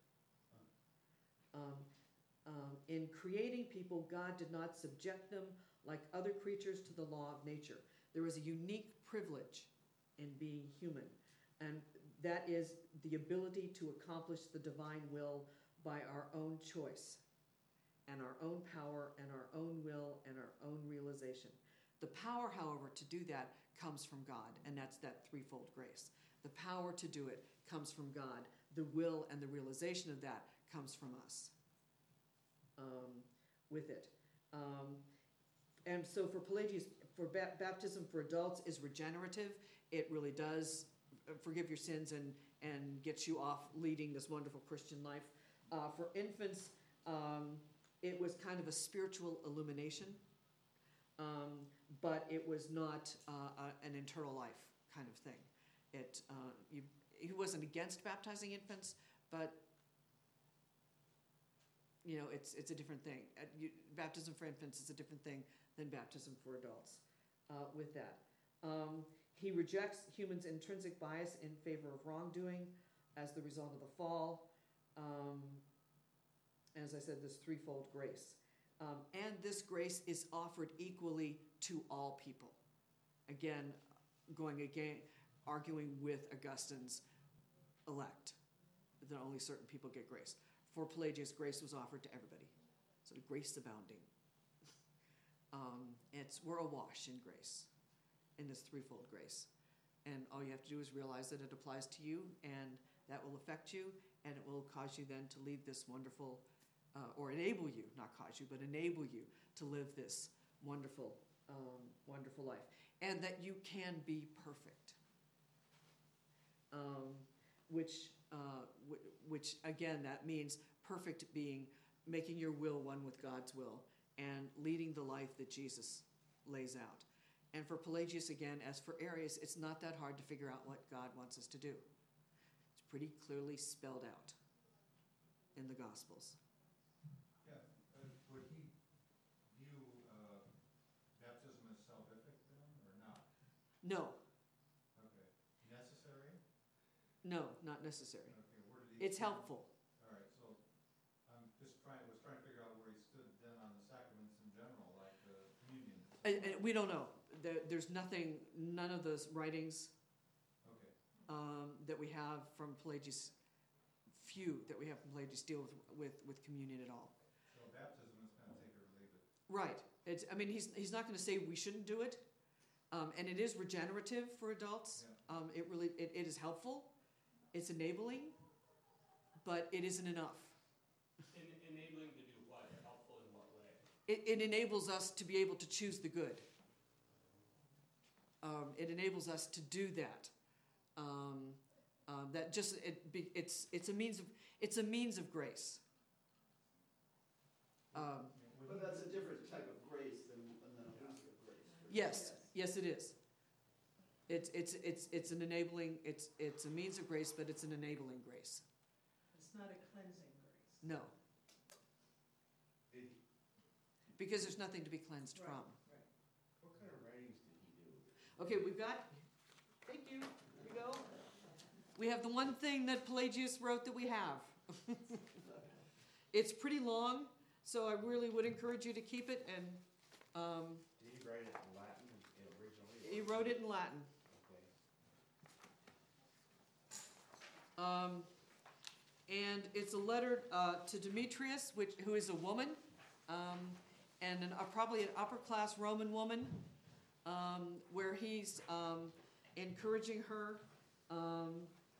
Um, um, in creating people, God did not subject them like other creatures to the law of nature. There is a unique privilege in being human, and that is the ability to accomplish the divine will by our own choice and our own power and our own will and our own realization. The power, however, to do that comes from God, and that's that threefold grace. The power to do it comes from God. The will and the realization of that comes from us um, with it. Um, and so for Pelagius, for ba- baptism for adults is regenerative. It really does forgive your sins and, and get you off leading this wonderful Christian life. Uh, for infants, um, it was kind of a spiritual illumination, um, but it was not uh, a, an eternal life kind of thing. It uh, you, he wasn't against baptizing infants, but you know it's it's a different thing. Uh, you, baptism for infants is a different thing than baptism for adults. Uh, with that, um, he rejects humans' intrinsic bias in favor of wrongdoing as the result of the fall. Um, as I said, this threefold grace. Um, and this grace is offered equally to all people. Again, going again, arguing with Augustine's elect, that only certain people get grace. For Pelagius, grace was offered to everybody. So grace abounding. Um, it's we're awash in grace, in this threefold grace. And all you have to do is realize that it applies to you, and that will affect you, and it will cause you then to lead this wonderful, uh, or enable you, not cause you, but enable you to live this wonderful, um, wonderful life. And that you can be perfect. Um, which, uh, w- which, again, that means perfect being, making your will one with God's will, and leading the life that Jesus lays out. And for Pelagius, again, as for Arius, it's not that hard to figure out what God wants us to do. It's pretty clearly spelled out in the Gospels. Yeah, uh, would he view uh, baptism as salvific then, or not? No, Okay. Necessary? no, not necessary. Okay, where did he? It's helpful. All right, so I'm just trying, was trying to figure out where he stood then on the sacraments in general, like the communion. And, and we don't know. There, there's nothing, none of those writings Okay, um, that we have from Pelagius, few that we have from Pelagius deal with, with, with communion at all. so baptism is kind of take it or leave it. Right. It's, I mean, he's, he's not going to say we shouldn't do it. Um, and it is regenerative for adults. Yeah. Um, it really, it, it is helpful. It's enabling. but it isn't enough. En- enabling to do what? Helpful in what way? It, it enables us to be able to choose the good. Um, it enables us to do that. Um, um, that just it be, it's it's a means of it's a means of grace. Um, But that's a different type of grace than, than a boost of grace. right? yes, yes, it is. It's it's it's it's an enabling. It's it's a means of grace, but it's an enabling grace. It's not a cleansing grace. No, Did, because there's nothing to be cleansed Right. from. Right. what kind of writings did he do? Okay, we've got. Thank you. Here we go. We have the one thing that Pelagius wrote that we have. It's pretty long, so I really would encourage you to keep it. And um, Did he write it in Latin originally? he wrote it in Latin. Okay. Um, and it's a letter uh, to Demetrius, which who is a woman, um, and an, uh, probably an upper class Roman woman, um, where he's um, encouraging her um,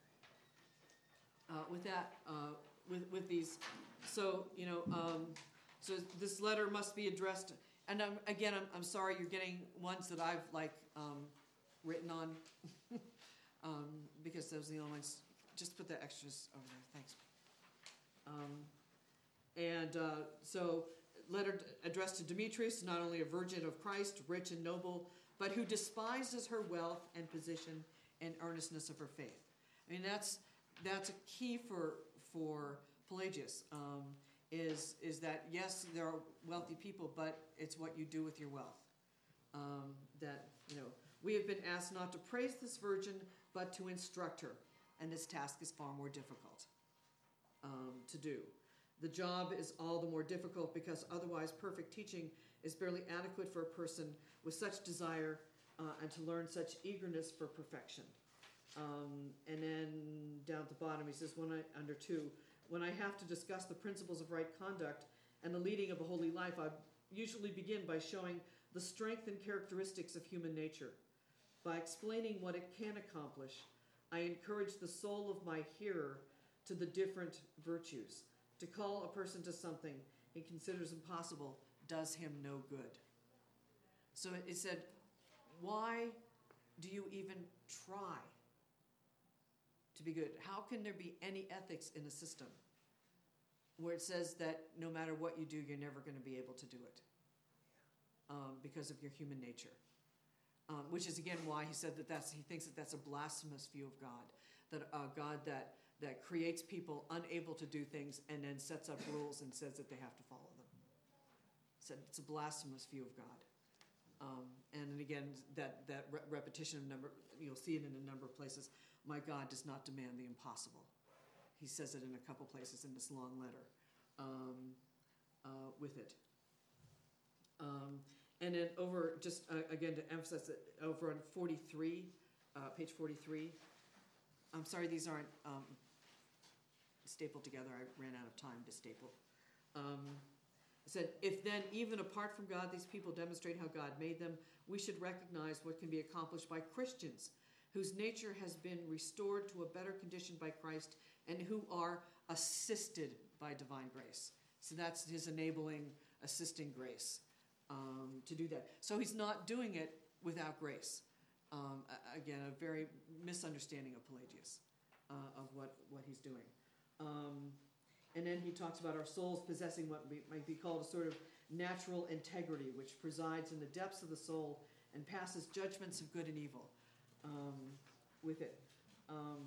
uh, with that, uh, with with these. So you know, um, so this letter must be addressed. And I'm, again, I'm, I'm sorry you're getting ones that I've like um, written on, um, because those are the only ones. Just put the extras over there, thanks. Um, and uh, so, letter d- addressed to Demetrius, not only a virgin of Christ, rich and noble, but who despises her wealth and position and earnestness of her faith. I mean, that's that's a key for for Pelagius. Um, is is that yes, there are wealthy people, but it's what you do with your wealth. Um, that you know, we have been asked not to praise this virgin, but to instruct her. And this task is far more difficult um, to do. The job is all the more difficult because otherwise perfect teaching is barely adequate for a person with such desire uh, and to learn such eagerness for perfection. Um, and then down at the bottom he says, when I, under two, when I have to discuss the principles of right conduct and the leading of a holy life, I usually begin by showing the strength and characteristics of human nature, by explaining what it can accomplish. I encourage the soul of my hearer to the different virtues. To call a person to something he considers impossible does him no good. So it said, why do you even try to be good? How can there be any ethics in a system where it says that no matter what you do, you're never going to be able to do it um, because of your human nature? Um, which is again why he said that that's he thinks that that's a blasphemous view of God, that a uh, God that that creates people unable to do things and then sets up rules and says that they have to follow them. So it's a blasphemous view of God, um, and again that that re- repetition of number, you'll see it in a number of places. My God does not demand the impossible. He says it in a couple places in this long letter um, uh, with it. Um, And then over, just uh, again to emphasize it, over on forty-three, uh, page forty-three. I'm sorry, these aren't um, stapled together. I ran out of time to staple. Um, it said, if then, even apart from God, these people demonstrate how God made them, we should recognize what can be accomplished by Christians, whose nature has been restored to a better condition by Christ, and who are assisted by divine grace. So that's his enabling, assisting grace. Um, to do that. So he's not doing it without grace. Um, a- again, a very misunderstanding of Pelagius, uh, of what, what he's doing. Um, and then he talks about our souls possessing what be, might be called a sort of natural integrity, which presides in the depths of the soul and passes judgments of good and evil um, with it. Um,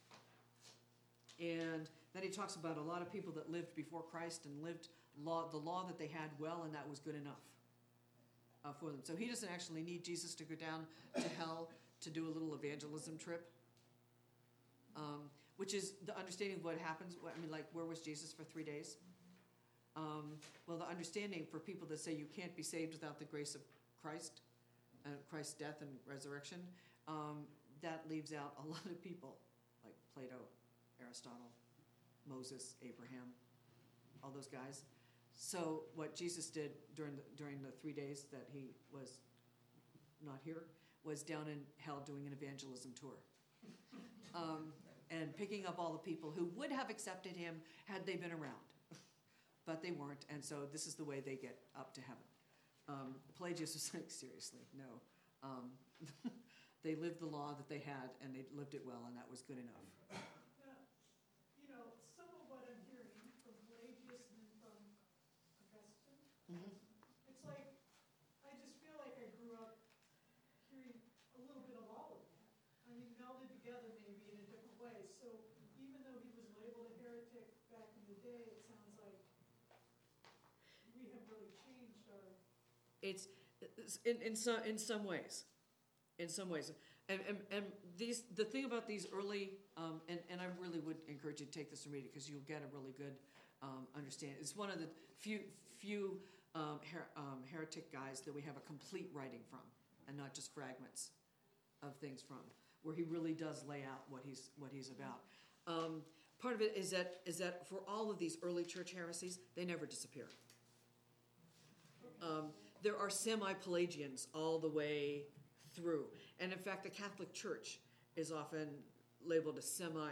and then he talks about a lot of people that lived before Christ and lived law, the law that they had well, and that was good enough. Uh, for them. So he doesn't actually need Jesus to go down to hell to do a little evangelism trip, um, which is the understanding of what happens. I mean, like, where was Jesus for three days? Um, well, the understanding for people that say you can't be saved without the grace of Christ, uh, Christ's death and resurrection, um, that leaves out a lot of people, like Plato, Aristotle, Moses, Abraham, all those guys. So what Jesus did during the, during the three days that he was not here was down in hell doing an evangelism tour. Um, and picking up all the people who would have accepted him had they been around. But they weren't, and so this is the way they get up to heaven. Um, Pelagius was like, seriously, no. Um, they lived the law that they had, and they lived it well, and that was good enough. Now, you know, some of what I'm hearing from Pelagius and from Augustine, Mhm. it's like, I just feel like I grew up hearing a little bit of all of that. I mean, melded together maybe in a different way. So even though he was labeled a heretic back in the day, it sounds like we have really changed our. It's, it's in, in, some, in some ways. In some ways. And, and, and these, the thing about these early, um, and, and I really would encourage you to take this and read it because you'll get a really good um, understanding. It's one of the few, few um, her, um, heretic guys that we have a complete writing from and not just fragments of things from, where he really does lay out what he's, what he's about. Um, part of it is that, is that for all of these early church heresies, they never disappear. Um, there are semi-Pelagians all the way through. And in fact, the Catholic Church is often labeled a semi,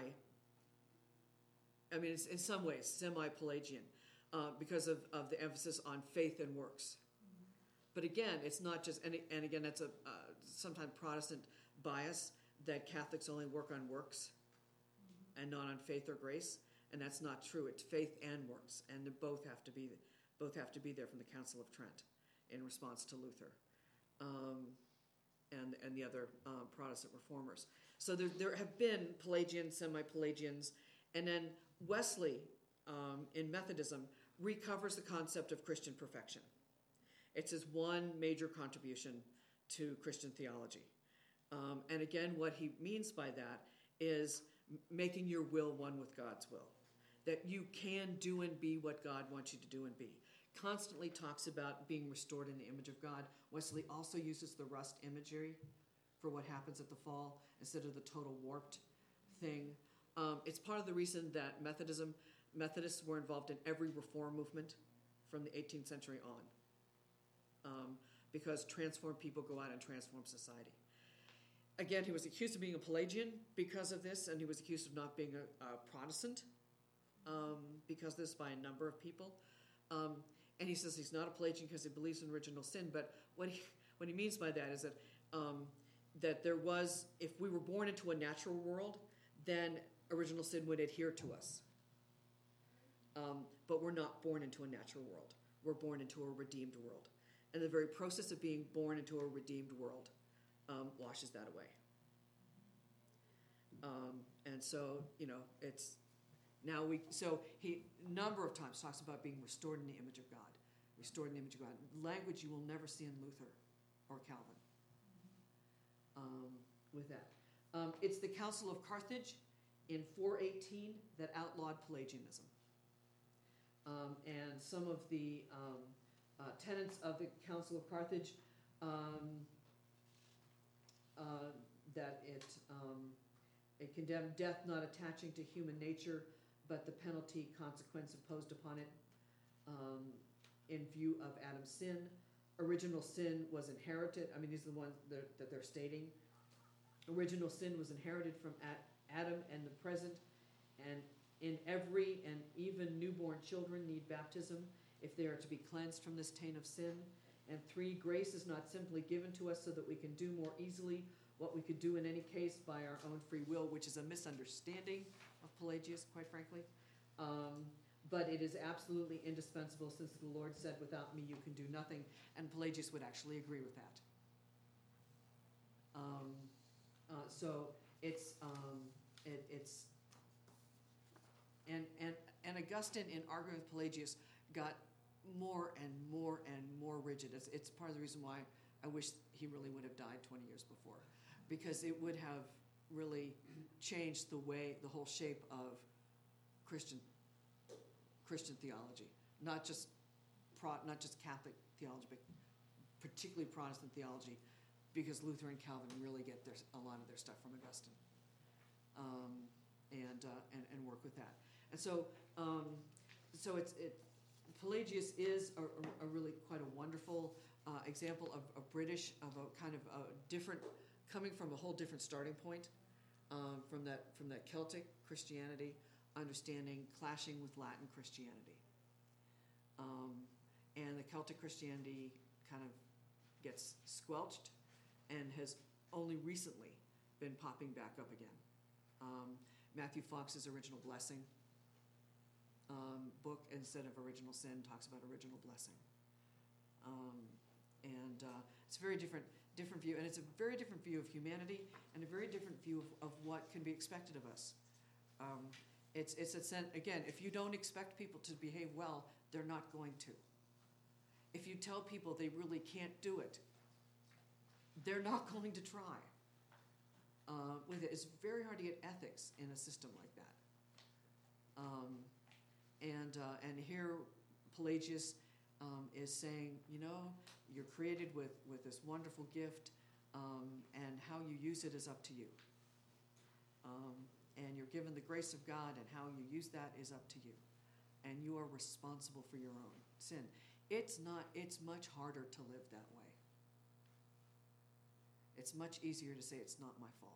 I mean, it's in some ways semi-Pelagian uh, because of, of the emphasis on faith and works. But again, it's not just, and, and again, that's a uh, sometimes Protestant bias that Catholics only work on works and not on faith or grace, and that's not true. It's faith and works, and they both have to be both have to be there from the Council of Trent in response to Luther. Um, and, and the other uh, Protestant reformers. So there, there have been Pelagians, semi-Pelagians, and then Wesley um, in Methodism recovers the concept of Christian perfection. It's his one major contribution to Christian theology. Um, and again, what he means by that is making your will one with God's will. That you can do and be what God wants you to do and be. Constantly talks about being restored in the image of God. Wesley also uses the rust imagery for what happens at the fall instead of the total warped thing. Um, it's part of the reason that Methodism, Methodists were involved in every reform movement from the eighteenth century on, um, because transformed people go out and transform society. Again, he was accused of being a Pelagian because of this, and he was accused of not being a, a Protestant um, because of this by a number of people. Um, and he says he's not a Pelagian because he believes in original sin, but what he, what he means by that is that um, that there was, if we were born into a natural world, then original sin would adhere to us. Um, but we're not born into a natural world. We're born into a redeemed world. And the very process of being born into a redeemed world um, washes that away. Um, and so, you know, it's now we, so he a number of times talks about being restored in the image of God. Restored in the image of God. Language you will never see in Luther or Calvin um, with that. Um, it's the Council of Carthage in four eighteen that outlawed Pelagianism. Um, and some of the um, uh, tenets of the Council of Carthage um, uh, that it, um, it condemned death not attaching to human nature, but the penalty consequence imposed upon it um, in view of Adam's sin. Original sin was inherited. I mean, these are the ones that, that they're stating. Original sin was inherited from Adam and the present, and in every and even newborn children need baptism if they are to be cleansed from this taint of sin. And three, grace is not simply given to us so that we can do more easily what we could do in any case by our own free will, which is a misunderstanding of Pelagius, quite frankly. Um, but it is absolutely indispensable, since the Lord said, without me you can do nothing. And Pelagius would actually agree with that. Um, uh, so it's um, it, it's and and and Augustine, in arguing with Pelagius, got more and more and more rigid. It's, it's part of the reason why I wish he really would have died twenty years before, because it would have really changed the way, the whole shape of Christian Christian theology, not just pro, not just Catholic theology, but particularly Protestant theology, because Luther and Calvin really get their, a lot of their stuff from Augustine, um, and, uh, and and work with that. And so, um, so it's it. Pelagius is a, a, a really quite a wonderful uh, example of a British, of a kind of a different, coming from a whole different starting point, um, from that from that Celtic Christianity understanding clashing with Latin Christianity. Um, and the Celtic Christianity kind of gets squelched and has only recently been popping back up again. Um, Matthew Fox's Original Blessing um, book, instead of Original Sin, talks about original blessing. Um, and uh, it's a very different different view, and it's a very different view of humanity and a very different view of, of what can be expected of us. Um, it's it's a sense, again, if you don't expect people to behave well, they're not going to. If you tell people they really can't do it, they're not going to try. Uh, with it, it's very hard to get ethics in a system like that. Um, and uh, and here, Pelagius um, is saying, you know, you're created with, with this wonderful gift, um, and how you use it is up to you. Um, and you're given the grace of God, and how you use that is up to you. And you are responsible for your own sin. It's not. It's much harder to live that way. It's much easier to say it's not my fault.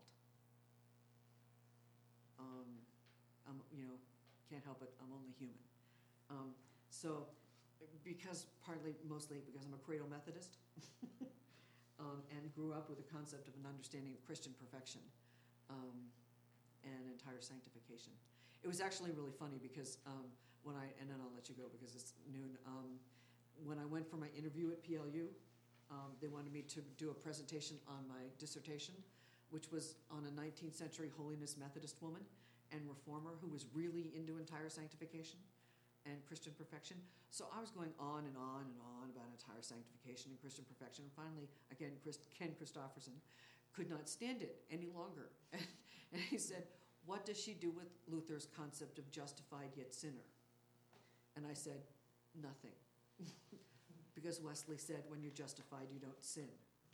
Um, I'm, you know, can't help it. I'm only human. Um, so, because partly, mostly because I'm a cradle Methodist, um, and grew up with the concept of an understanding of Christian perfection um, and entire sanctification. It was actually really funny because um, when I, and then I'll let you go because it's noon. Um, when I went for my interview at P L U, um, they wanted me to do a presentation on my dissertation, which was on a nineteenth century holiness Methodist woman and reformer who was really into entire sanctification and Christian perfection. So I was going on and on and on about entire sanctification and Christian perfection. And finally, again, Christ, Ken Christofferson could not stand it any longer. And, and he said, what does she do with Luther's concept of justified yet sinner? And I said, nothing. Because Wesley said, when you're justified, you don't sin.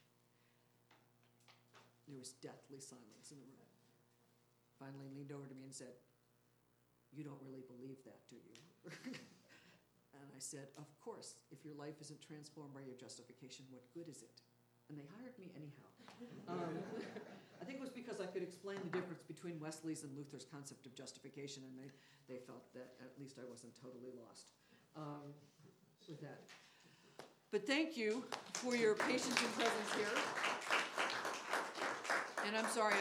There was deathly silence in the room. Finally leaned over to me and said, you don't really believe that, do you? And I said, of course. If your life isn't transformed by your justification, what good is it? And they hired me anyhow. Um, I think it was because I could explain the difference between Wesley's and Luther's concept of justification, and they, they felt that at least I wasn't totally lost um, with that. But thank you for your patience and presence here. And I'm sorry.